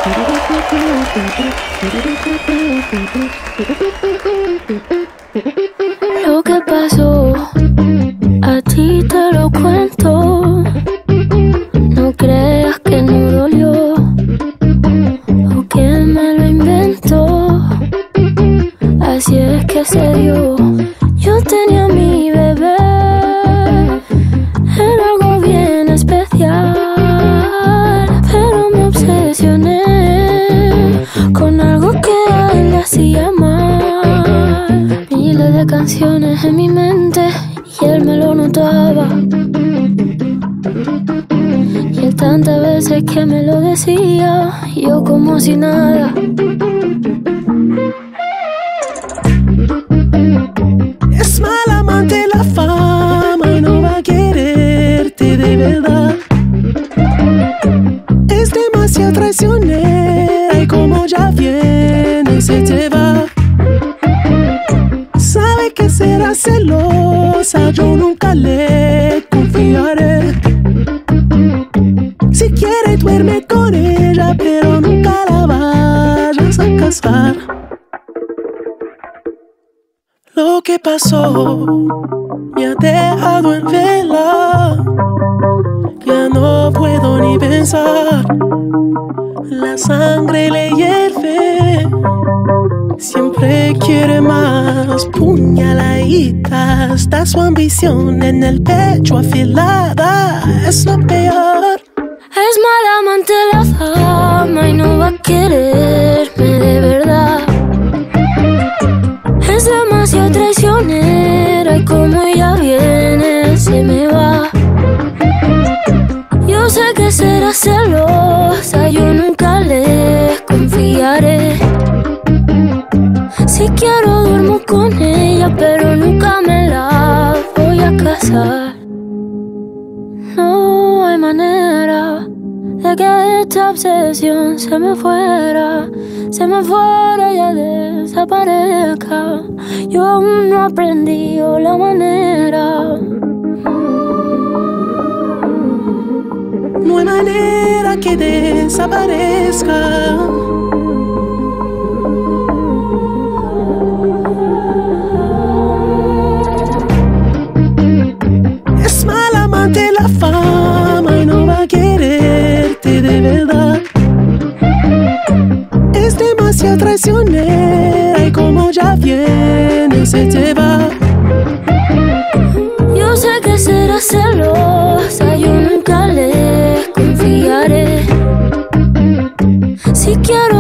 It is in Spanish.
Lo que pasó, a ti te lo cuento. No creas que no dolió o que me lo inventó. Así es que se dio. Yo tenía mi bebé, era algo bien especial, pero me obsesioné con algo que a él le hacía mal. Miles de canciones en mi mente y él me lo notaba. Y él tantas veces que me lo decía, yo como si nada. Es mal amante la fama y no va a quererte de verdad. Es demasiado traicionera y como ya viene se te va. Sabe que será celosa, yo nunca le confiaré. Si quiere duerme con ella, pero nunca la vayas a casar. Lo que pasó me ha dejado en vela. Ya no puedo ni pensar. La sangre le hierve. Siempre quiere más. Puñaladita. Está su ambición en el pecho afilada. Es lo peor. Es mala amante la fama y no va a quererme de verdad. Es demasiado traicionera y como ella viene se me va. Yo sé que será celosa, yo nunca le confiaré. Si quiero duermo con ella, pero nunca me la voy a casar. No hay manera de que esta obsesión se me fuera y ya desaparezca. Yo aún no aprendí la manera. No hay manera que desaparezca. Es mal amante la fama y no va a quererte de verdad. Es demasiado traicionera y como ya viene se te va. Yo sé que será celosa, yo nunca le confiaré. Si quiero